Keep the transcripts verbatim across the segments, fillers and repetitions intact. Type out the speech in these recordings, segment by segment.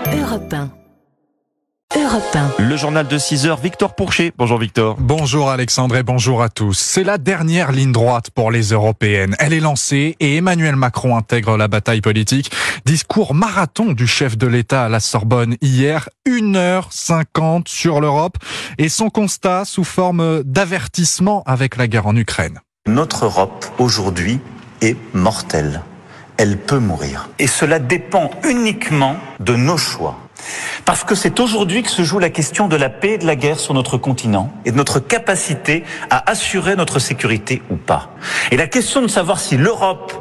Europe un. Europe un. Le journal de six heures, Victor Pourchet. Bonjour Victor. Bonjour Alexandre et bonjour à tous. C'est la dernière ligne droite pour les européennes. Elle est lancée et Emmanuel Macron intègre la bataille politique. Discours marathon du chef de l'État à la Sorbonne hier, une heure cinquante sur l'Europe et son constat sous forme d'avertissement avec la guerre en Ukraine. Notre Europe aujourd'hui est mortelle. Elle peut mourir. Et cela dépend uniquement de nos choix. Parce que c'est aujourd'hui que se joue la question de la paix et de la guerre sur notre continent et de notre capacité à assurer notre sécurité ou pas. Et la question de savoir si l'Europe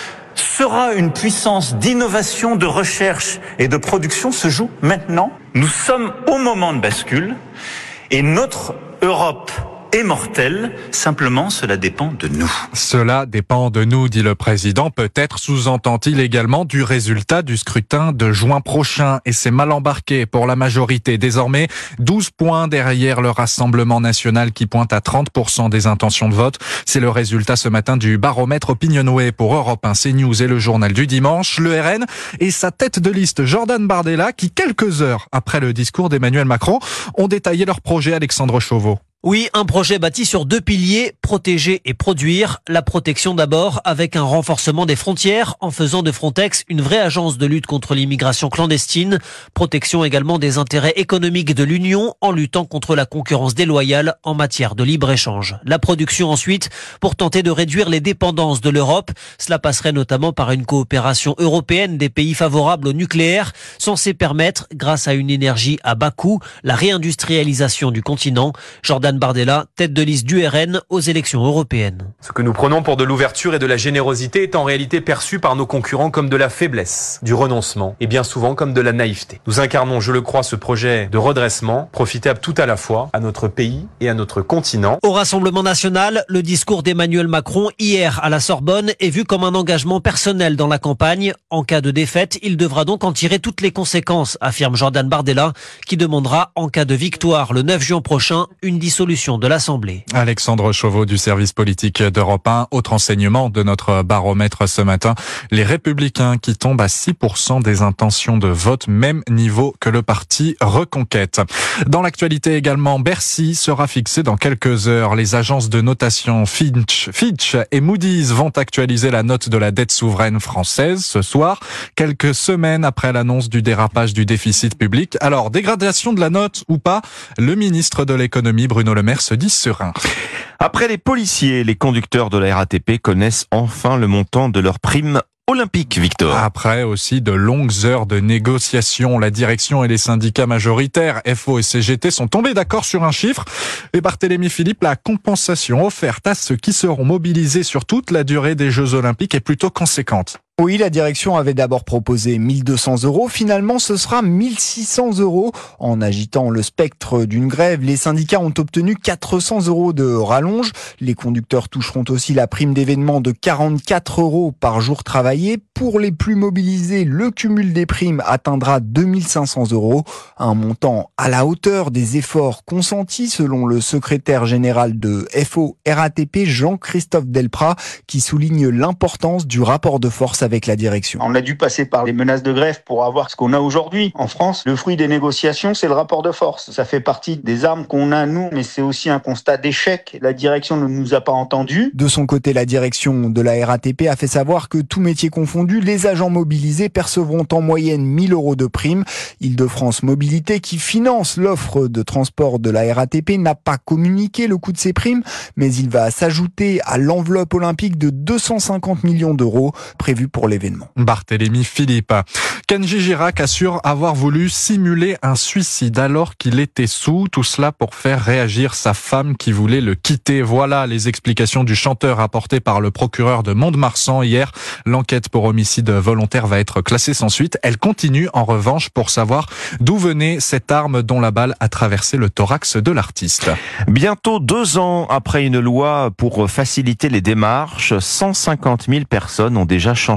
sera une puissance d'innovation, de recherche et de production se joue maintenant. Nous sommes au moment de bascule et notre Europe est mortelle, simplement cela dépend de nous. Cela dépend de nous, dit le président. Peut-être sous-entend-il également du résultat du scrutin de juin prochain. Et c'est mal embarqué pour la majorité. Désormais, douze points derrière le Rassemblement national qui pointe à trente pour cent des intentions de vote. C'est le résultat ce matin du baromètre Opinionway pour Europe un, CNews et le journal du dimanche. Le R N et sa tête de liste Jordan Bardella qui, quelques heures après le discours d'Emmanuel Macron, ont détaillé leur projet. Alexandre Chauveau. Oui, un projet bâti sur deux piliers, protéger et produire. La protection d'abord, avec un renforcement des frontières, en faisant de Frontex une vraie agence de lutte contre l'immigration clandestine. Protection également des intérêts économiques de l'Union, en luttant contre la concurrence déloyale en matière de libre-échange. La production ensuite, pour tenter de réduire les dépendances de l'Europe. Cela passerait notamment par une coopération européenne des pays favorables au nucléaire, censée permettre, grâce à une énergie à bas coût, la réindustrialisation du continent. Jordan Bardella, tête de liste du R N aux élections européennes. Ce que nous prenons pour de l'ouverture et de la générosité est en réalité perçu par nos concurrents comme de la faiblesse, du renoncement et bien souvent comme de la naïveté. Nous incarnons, je le crois, ce projet de redressement, profitable tout à la fois à notre pays et à notre continent. Au Rassemblement national, le discours d'Emmanuel Macron hier à la Sorbonne est vu comme un engagement personnel dans la campagne. En cas de défaite, il devra donc en tirer toutes les conséquences, affirme Jordan Bardella, qui demandera, en cas de victoire le neuf juin prochain, une dissolution de l'Assemblée. Alexandre Chauveau du service politique d'Europe un. Autre enseignement de notre baromètre ce matin. Les Républicains qui tombent à six pour cent des intentions de vote, même niveau que le parti Reconquête. Dans l'actualité également, Bercy sera fixé dans quelques heures. Les agences de notation Fitch, Fitch et Moody's vont actualiser la note de la dette souveraine française ce soir, quelques semaines après l'annonce du dérapage du déficit public. Alors, dégradation de la note ou pas, le ministre de l'économie Bruno Le Maire se dit serein. Après les policiers, les conducteurs de la R A T P connaissent enfin le montant de leur prime olympique, Victor. Après aussi de longues heures de négociations, la direction et les syndicats majoritaires, F O et C G T, sont tombés d'accord sur un chiffre. Et Barthélémy Philippe, la compensation offerte à ceux qui seront mobilisés sur toute la durée des Jeux Olympiques est plutôt conséquente. Oui, la direction avait d'abord proposé mille deux cents euros. Finalement, ce sera mille six cents euros. En agitant le spectre d'une grève, les syndicats ont obtenu quatre cents euros de rallonge. Les conducteurs toucheront aussi la prime d'événement de quarante-quatre euros par jour travaillé. Pour les plus mobilisés, le cumul des primes atteindra deux mille cinq cents euros. Un montant à la hauteur des efforts consentis, selon le secrétaire général de F O R A T P, Jean-Christophe Delprat, qui souligne l'importance du rapport de force avec la direction. On a dû passer par les menaces de grève pour avoir ce qu'on a aujourd'hui. En France, le fruit des négociations, c'est le rapport de force. Ça fait partie des armes qu'on a, nous, mais c'est aussi un constat d'échec. La direction ne nous a pas entendus. De son côté, la direction de la R A T P a fait savoir que tout métier confondu, les agents mobilisés percevront en moyenne mille euros de prime. Île-de-France Mobilité, qui finance l'offre de transport de la R A T P, n'a pas communiqué le coût de ces primes, mais il va s'ajouter à l'enveloppe olympique de deux cent cinquante millions d'euros prévue pour l'événement. Barthélémy Philippe. Kenji Girac assure avoir voulu simuler un suicide alors qu'il était sous. Tout cela pour faire réagir sa femme qui voulait le quitter. Voilà les explications du chanteur apportées par le procureur de Mont-de-Marsan hier. L'enquête pour homicide volontaire va être classée sans suite. Elle continue en revanche pour savoir d'où venait cette arme dont la balle a traversé le thorax de l'artiste. Bientôt deux ans après une loi pour faciliter les démarches, cent cinquante mille personnes ont déjà changé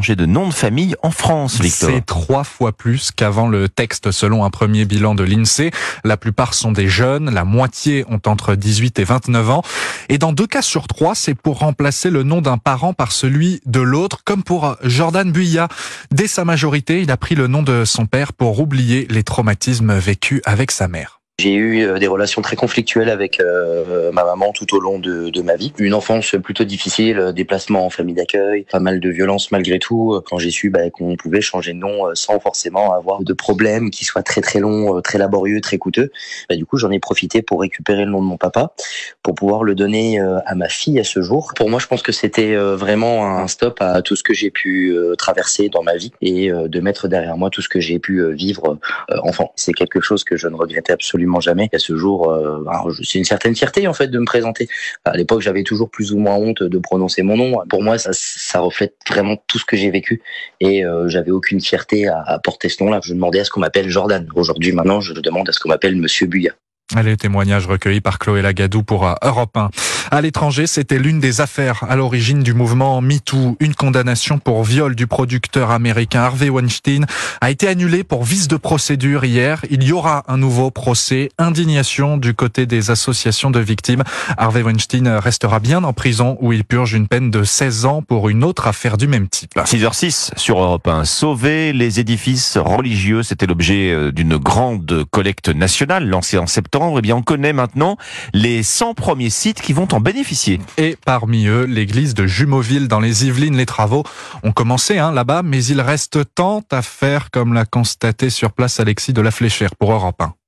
changer de nom de famille en France, Victor. C'est trois fois plus qu'avant le texte selon un premier bilan de l'INSEE. La plupart sont des jeunes, la moitié ont entre dix-huit et vingt-neuf ans. Et dans deux cas sur trois, c'est pour remplacer le nom d'un parent par celui de l'autre, comme pour Jordan Buya. Dès sa majorité, il a pris le nom de son père pour oublier les traumatismes vécus avec sa mère. J'ai eu des relations très conflictuelles avec euh, ma maman tout au long de, de ma vie. Une enfance plutôt difficile, déplacement en famille d'accueil, pas mal de violence malgré tout. Quand j'ai su bah, qu'on pouvait changer de nom sans forcément avoir de problèmes qui soient très très longs, très laborieux, très coûteux, bah, du coup j'en ai profité pour récupérer le nom de mon papa, pour pouvoir le donner à ma fille à ce jour. Pour moi, je pense que c'était vraiment un stop à tout ce que j'ai pu traverser dans ma vie et de mettre derrière moi tout ce que j'ai pu vivre enfant. C'est quelque chose que je ne regrettais absolument jamais. À ce jour, euh, c'est une certaine fierté en fait de me présenter. À l'époque, j'avais toujours plus ou moins honte de prononcer mon nom. Pour moi, ça, ça reflète vraiment tout ce que j'ai vécu et euh, j'avais aucune fierté à, à porter ce nom-là. Je demandais à ce qu'on m'appelle Jordan. Aujourd'hui, maintenant, je demande à ce qu'on m'appelle Monsieur Buya. Les témoignages recueillis par Chloé Lagadou pour Europe un. À l'étranger, c'était l'une des affaires à l'origine du mouvement MeToo. Une condamnation pour viol du producteur américain Harvey Weinstein a été annulée pour vice de procédure hier. Il y aura un nouveau procès. Indignation du côté des associations de victimes. Harvey Weinstein restera bien en prison où il purge une peine de seize ans pour une autre affaire du même type. six heures six sur Europe un. Sauver les édifices religieux, c'était l'objet d'une grande collecte nationale lancée en septembre. Eh bien, on connaît maintenant les cent premiers sites qui vont en bénéficier. Et parmi eux, l'église de Jumeauville dans les Yvelines. Les travaux ont commencé hein, là-bas, mais il reste tant à faire, comme l'a constaté sur place Alexis de la Fléchère pour Europe un.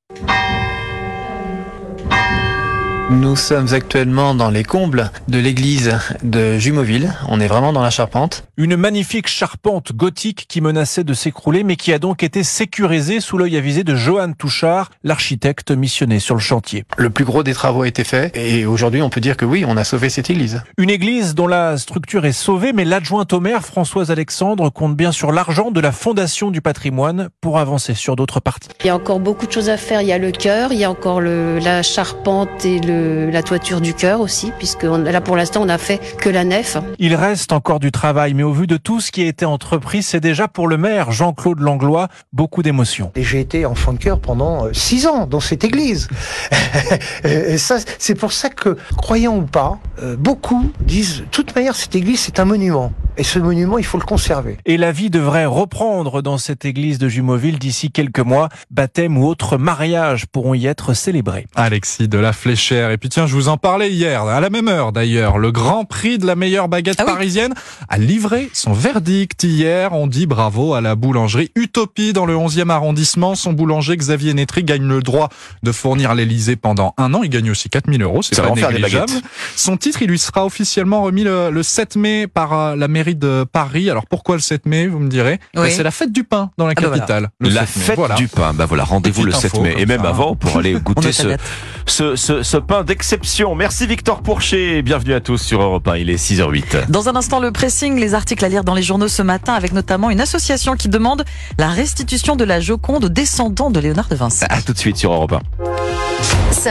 Nous sommes actuellement dans les combles de l'église de Jumeauville. On est vraiment dans la charpente. Une magnifique charpente gothique qui menaçait de s'écrouler, mais qui a donc été sécurisée sous l'œil avisé de Johan Touchard, l'architecte missionné sur le chantier. Le plus gros des travaux a été fait et aujourd'hui on peut dire que oui, on a sauvé cette église. Une église dont la structure est sauvée, mais l'adjointe au maire, Françoise Alexandre, compte bien sur l'argent de la Fondation du patrimoine pour avancer sur d'autres parties. Il y a encore beaucoup de choses à faire. Il y a le chœur, il y a encore le, la charpente et le la toiture du chœur aussi, puisque on, là pour l'instant on n'a fait que la nef. Il reste encore du travail, mais au vu de tout ce qui a été entrepris, c'est déjà pour le maire Jean-Claude Langlois beaucoup d'émotions. Et j'ai été enfant de chœur pendant six ans dans cette église. Et ça, c'est pour ça que, croyant ou pas, beaucoup disent, de toute manière cette église c'est un monument. Et ce monument, il faut le conserver. Et la vie devrait reprendre dans cette église de Jumeauville d'ici quelques mois. Baptême ou autres mariages pourront y être célébrés. Alexis de la Fléchère. Et puis tiens, je vous en parlais hier, à la même heure d'ailleurs. Le Grand Prix de la meilleure baguette ah oui. parisienne a livré son verdict hier. On dit bravo à la boulangerie Utopie dans le onzième arrondissement. Son boulanger Xavier Nétry gagne le droit de fournir l'Élysée pendant un an. Il gagne aussi quatre mille euros. C'est Ça pas va négligeable. Son titre, il lui sera officiellement remis le, le sept mai par la mairie de Paris. Alors pourquoi le sept mai, vous me direz? Oui. bah, C'est la fête du pain dans la ah capitale. Bah voilà. La fête voilà. du pain. Bah voilà, rendez-vous le sept mai. Et même ça. avant pour aller goûter ce, ce, ce, ce pain d'exception. Merci Victor Pourchet et bienvenue à tous sur Europe un. Il est six heures huit. Dans un instant, le pressing, les articles à lire dans les journaux ce matin avec notamment une association qui demande la restitution de la Joconde aux descendants de Léonard de Vinci. À tout de suite sur Europe un.